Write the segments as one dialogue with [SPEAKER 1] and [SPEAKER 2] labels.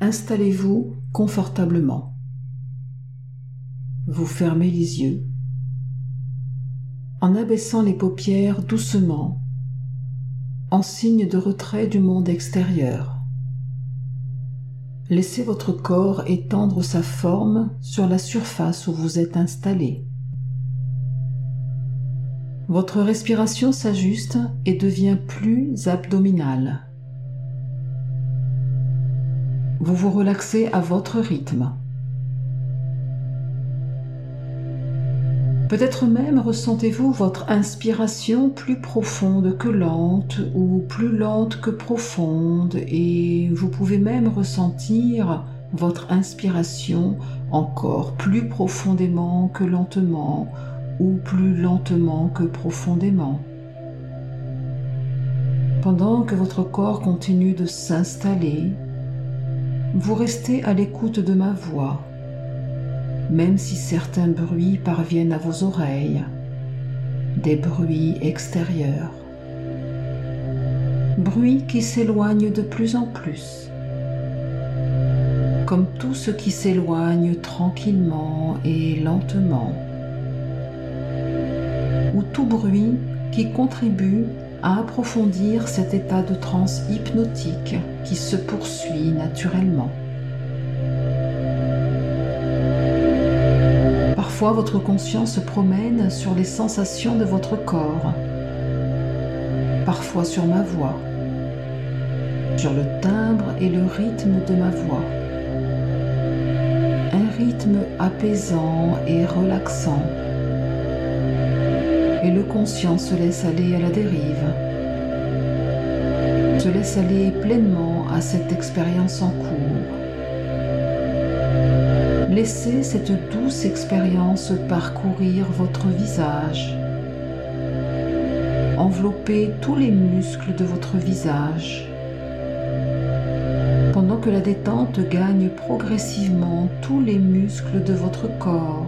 [SPEAKER 1] Installez-vous confortablement. Vous fermez les yeux. En abaissant les paupières doucement, en signe de retrait du monde extérieur. Laissez votre corps étendre sa forme sur la surface où vous êtes installé. Votre respiration s'ajuste et devient plus abdominale. Vous vous relaxez à votre rythme. Peut-être même ressentez-vous votre inspiration plus profonde que lente ou plus lente que profonde, et vous pouvez même ressentir votre inspiration encore plus profondément que lentement ou plus lentement que profondément. Pendant que votre corps continue de s'installer, vous restez à l'écoute de ma voix, même si certains bruits parviennent à vos oreilles, des bruits extérieurs, bruits qui s'éloignent de plus en plus, comme tout ce qui s'éloigne tranquillement et lentement, ou tout bruit qui contribue à approfondir cet état de transe hypnotique qui se poursuit naturellement. Parfois, votre conscience se promène sur les sensations de votre corps, parfois sur ma voix, sur le timbre et le rythme de ma voix. Un rythme apaisant et relaxant. Et le conscient se laisse aller à la dérive, se laisse aller pleinement à cette expérience en cours. Laissez cette douce expérience parcourir votre visage, envelopper tous les muscles de votre visage, pendant que la détente gagne progressivement tous les muscles de votre corps.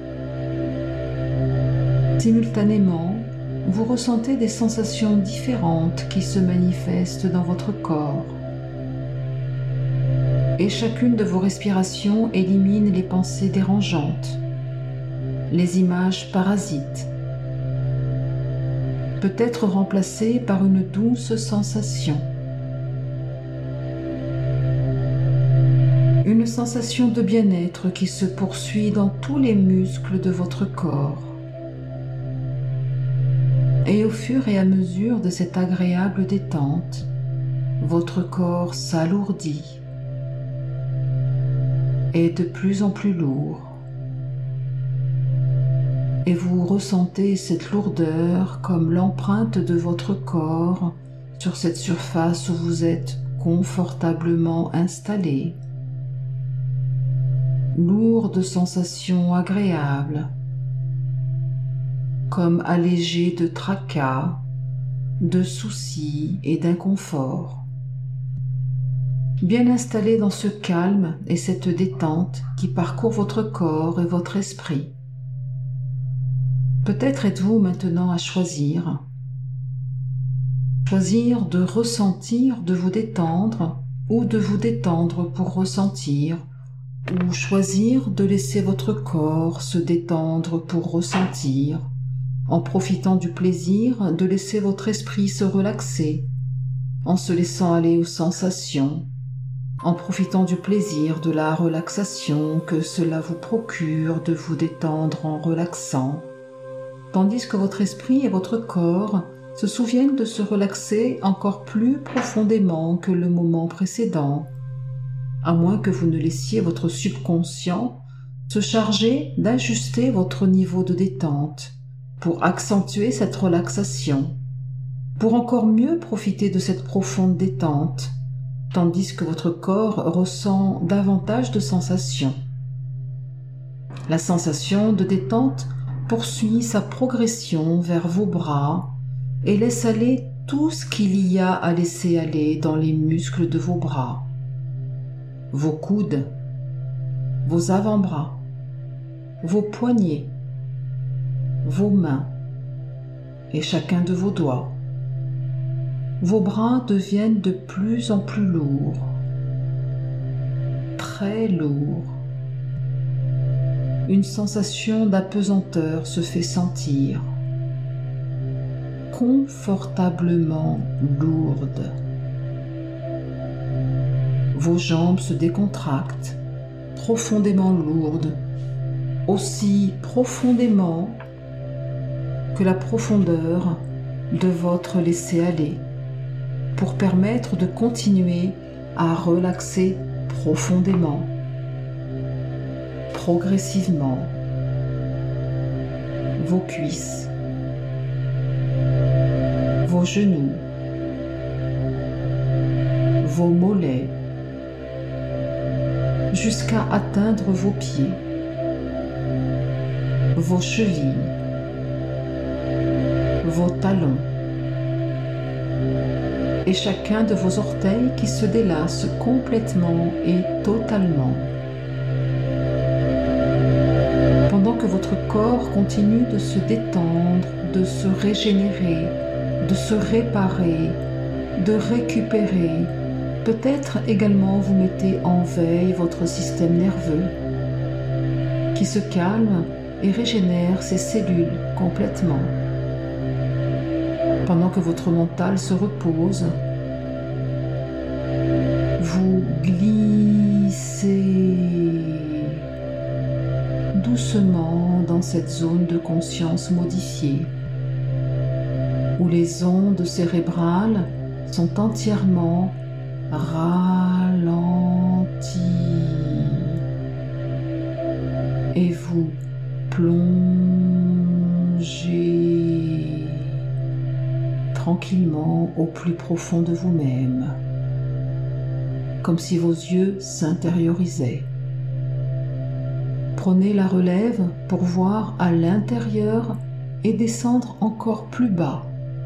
[SPEAKER 1] Simultanément, vous ressentez des sensations différentes qui se manifestent dans votre corps. Et chacune de vos respirations élimine les pensées dérangeantes, les images parasites, peut être remplacées par une douce sensation. Une sensation de bien-être qui se poursuit dans tous les muscles de votre corps. Et au fur et à mesure de cette agréable détente, votre corps s'alourdit, est de plus en plus lourd, et vous ressentez cette lourdeur comme l'empreinte de votre corps sur cette surface où vous êtes confortablement installé. Lourde sensation agréable, comme allégé de tracas, de soucis et d'inconfort. Bien installé dans ce calme et cette détente qui parcourt votre corps et votre esprit. Peut-être êtes-vous maintenant à choisir de ressentir, de vous détendre, ou de vous détendre pour ressentir, ou choisir de laisser votre corps se détendre pour ressentir, en profitant du plaisir de laisser votre esprit se relaxer, en se laissant aller aux sensations, en profitant du plaisir de la relaxation que cela vous procure de vous détendre en relaxant, tandis que votre esprit et votre corps se souviennent de se relaxer encore plus profondément que le moment précédent, à moins que vous ne laissiez votre subconscient se charger d'ajuster votre niveau de détente pour accentuer cette relaxation, pour encore mieux profiter de cette profonde détente, tandis que votre corps ressent davantage de sensations. La sensation de détente poursuit sa progression vers vos bras et laisse aller tout ce qu'il y a à laisser aller dans les muscles de vos bras, vos coudes, vos avant-bras, vos poignets, vos mains et chacun de vos doigts. Vos bras deviennent de plus en plus lourds. très lourd. Une sensation d'apesanteur se fait sentir, confortablement lourde. Vos jambes se décontractent, profondément lourdes, aussi profondément que la profondeur de votre laisser-aller, pour permettre de continuer à relaxer profondément, progressivement, vos cuisses, vos genoux, vos mollets, jusqu'à atteindre vos pieds, vos chevilles, vos talons, et chacun de vos orteils qui se délasse complètement et totalement. Pendant que votre corps continue de se détendre, de se régénérer, de se réparer, de récupérer, peut-être également vous mettez en veille votre système nerveux qui se calme et régénère ses cellules complètement. Pendant que votre mental se repose, vous glissez doucement dans cette zone de conscience modifiée, où les ondes cérébrales sont entièrement ralenties et vous plongez tranquillement au plus profond de vous-même, comme si vos yeux s'intériorisaient. Prenez la relève pour voir à l'intérieur et descendre encore plus bas.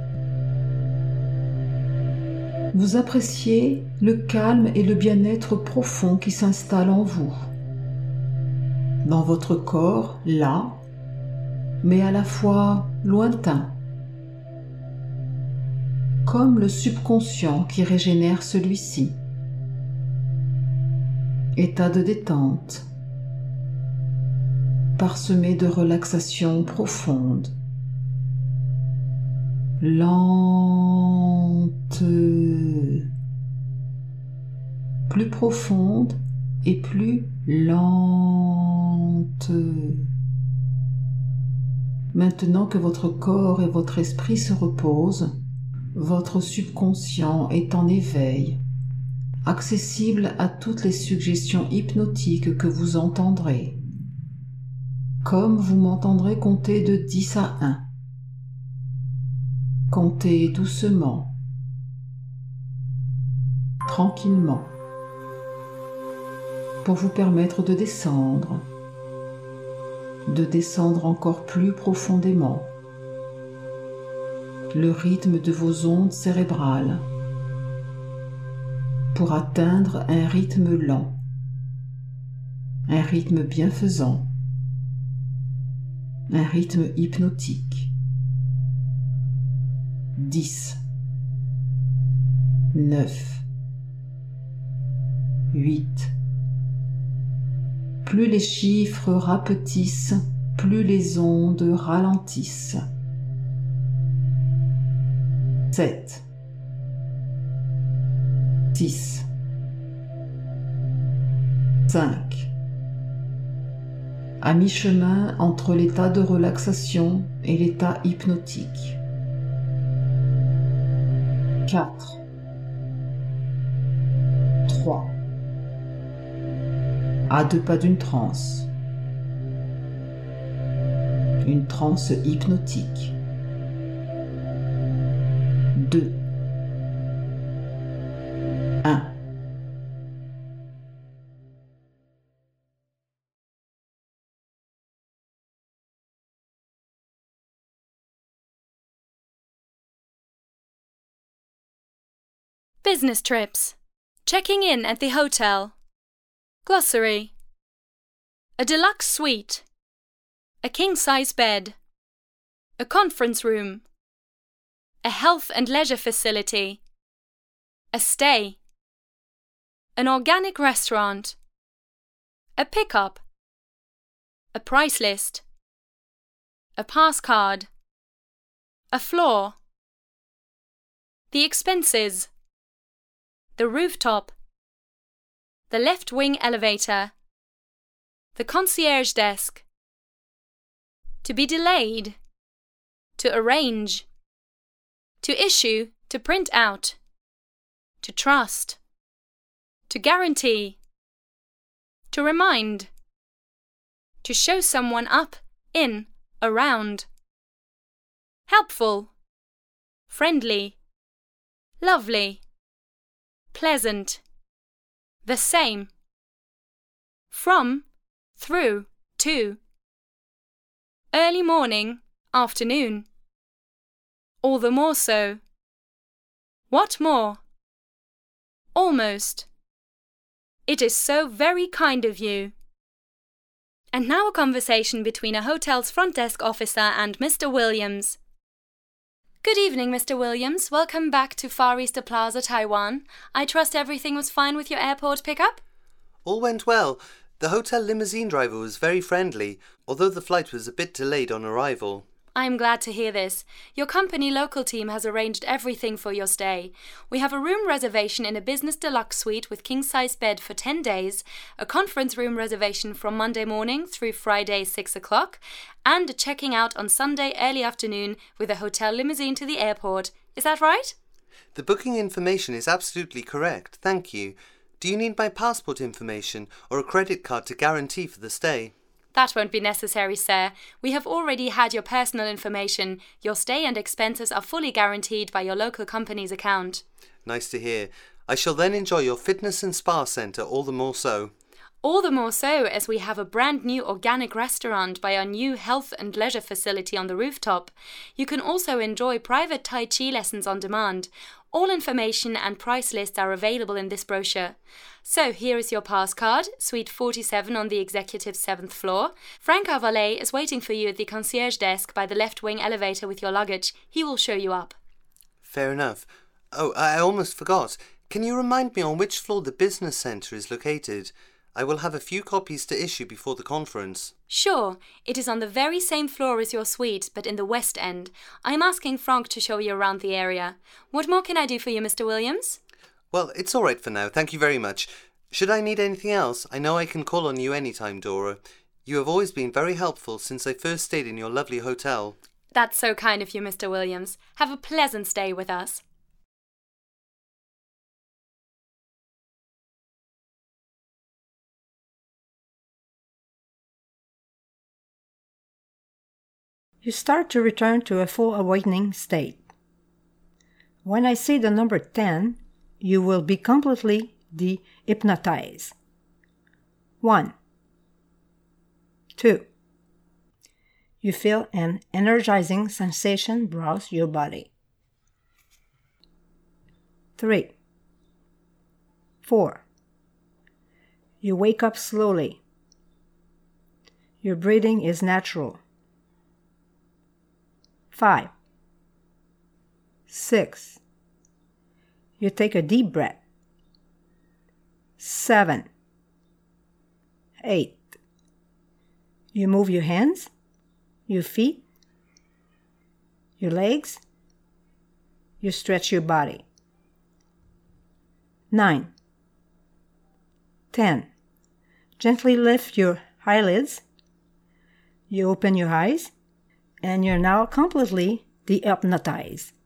[SPEAKER 1] Vous appréciez le calme et le bien-être profond qui s'installe en vous, dans votre corps, là, mais à la fois lointain, comme le subconscient qui régénère celui-ci. État de détente, parsemé de relaxation profonde, lente, plus profonde et plus lente. Maintenant que votre corps et votre esprit se reposent, votre subconscient est en éveil, accessible à toutes les suggestions hypnotiques que vous entendrez. Comme vous m'entendrez compter de 10 à 1. Comptez doucement, tranquillement, pour vous permettre de descendre encore plus profondément. Le rythme de vos ondes cérébrales pour atteindre un rythme lent, un rythme bienfaisant, un rythme hypnotique. 10, 9, 8. Plus les chiffres rapetissent, plus les ondes ralentissent. 7, 6, 5. À mi-chemin entre l'état de relaxation et l'état hypnotique. 4, 3. À 2 pas d'une transe. Une transe hypnotique. 2, 1.
[SPEAKER 2] Business trips. Checking in at the hotel. Glossary. A deluxe suite. A king-size bed. A conference room. A health and leisure facility. A stay. An organic restaurant. a pickup, a price list, a pass card, a floor, the expenses, the rooftop, the left wing elevator, the concierge desk, to be delayed, to arrange, to issue, to print out, to trust, to guarantee, to remind, to show someone up, in, around, helpful, friendly, lovely, pleasant, the same, from, through, to, early morning, afternoon, all the more so, what more, almost, it is so very kind of you. And now a conversation between a hotel's front desk officer and Mr. Williams. Good evening, Mr. Williams. Welcome back to Far Easter Plaza, Taiwan. I trust everything was fine with your airport pickup?
[SPEAKER 3] All went well. The hotel limousine driver was very friendly, although the flight was a bit delayed on arrival.
[SPEAKER 2] I am glad to hear this. Your company local team has arranged everything for your stay. We have a room reservation in a business deluxe suite with king-size bed for 10 days, a conference room reservation from Monday morning through Friday 6 o'clock, and a checking out on Sunday early afternoon with a hotel limousine to the airport. Is that right?
[SPEAKER 3] The booking information is absolutely correct, thank you. Do you need my passport information or a credit card to guarantee for the stay?
[SPEAKER 2] That won't be necessary, sir. We have already had your personal information. Your stay and expenses are fully guaranteed by your local company's account.
[SPEAKER 3] Nice to hear. I shall then enjoy your fitness and spa centre all the more so.
[SPEAKER 2] All the more so as we have a brand new organic restaurant by our new health and leisure facility on the rooftop. You can also enjoy private Tai Chi lessons on demand. All information and price lists are available in this brochure. So here is your pass card, Suite 47 on the executive's 7th floor. Frank, our valet, is waiting for you at the concierge desk by the left wing elevator with your luggage. He will show you up.
[SPEAKER 3] Fair enough. Oh, I almost forgot. Can you remind me on which floor the business centre is located? I will have a few copies to issue before the conference.
[SPEAKER 2] Sure. It is on the very same floor as your suite, but in the west end. I am asking Frank to show you around the area. What more can I do for you, Mr. Williams?
[SPEAKER 3] Well, it's all right for now. Thank you very much. Should I need anything else, I know I can call on you anytime, Dora. You have always been very helpful since I first stayed in your lovely hotel.
[SPEAKER 2] That's so kind of you, Mr. Williams. Have a pleasant stay with us.
[SPEAKER 4] You start to return to a full awakening state. When I say the number 10, you will be completely de-hypnotized. 1, 2. You feel an energizing sensation browse your body. 3, 4. You wake up slowly. Your breathing is natural. 5, 6. You take a deep breath. 7, 8. You move your hands, your feet, your legs. You stretch your body. 9, 10. Gently lift your eyelids. You open your eyes, and you're now completely de-hypnotized.